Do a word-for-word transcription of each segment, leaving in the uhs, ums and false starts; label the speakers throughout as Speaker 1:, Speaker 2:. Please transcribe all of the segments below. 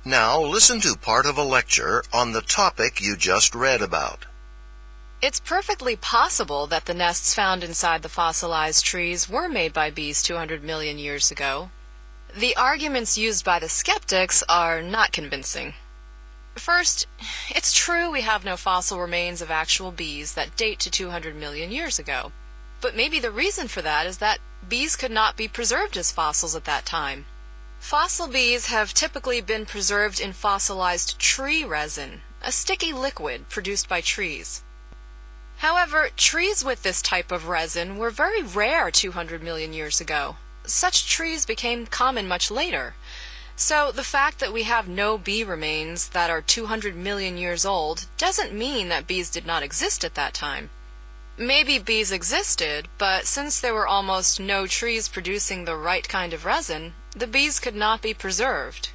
Speaker 1: Now listen to part of a lecture on the topic you just read about.
Speaker 2: It's perfectly possible that the nests found inside the fossilized trees were made by bees two hundred million years ago. The arguments used by the skeptics are not convincing. First, it's true we have no fossil remains of actual bees that date to two hundred million years ago. But maybe the reason for that is that bees could not be preserved as fossils at that time. Fossil bees have typically been preserved in fossilized tree resin, a sticky liquid produced by trees. However, trees with this type of resin were very rare two hundred million years ago. Such trees became common much later. So the fact that we have no bee remains that are two hundred million years old doesn't mean that bees did not exist at that time. Maybe bees existed, but since there were almost no trees producing the right kind of resin, the bees could not be preserved.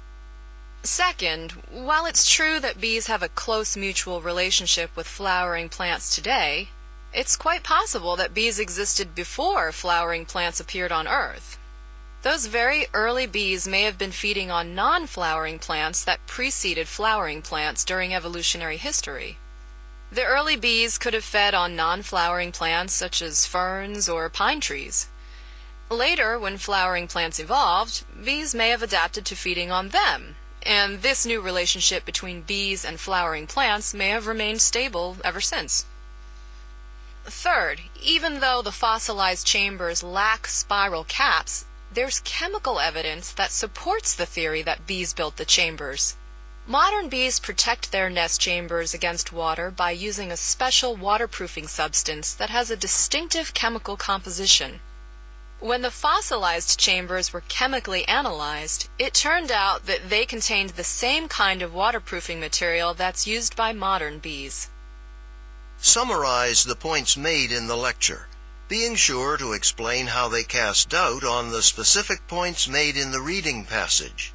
Speaker 2: Second, while it's true that bees have a close mutual relationship with flowering plants today, it's quite possible that bees existed before flowering plants appeared on Earth. Those very early bees may have been feeding on non-flowering plants that preceded flowering plants during evolutionary history. The early bees could have fed on non-flowering plants such as ferns or pine trees. Later, when flowering plants evolved, bees may have adapted to feeding on them, and this new relationship between bees and flowering plants may have remained stable ever since. Third, even though the fossilized chambers lack spiral caps, there's chemical evidence that supports the theory that bees built the chambers. Modern bees protect their nest chambers against water by using a special waterproofing substance that has a distinctive chemical composition. When the fossilized chambers were chemically analyzed, it turned out that they contained the same kind of waterproofing material that's used by modern bees.
Speaker 1: Summarize the points made in the lecture, being sure to explain how they cast doubt on the specific points made in the reading passage.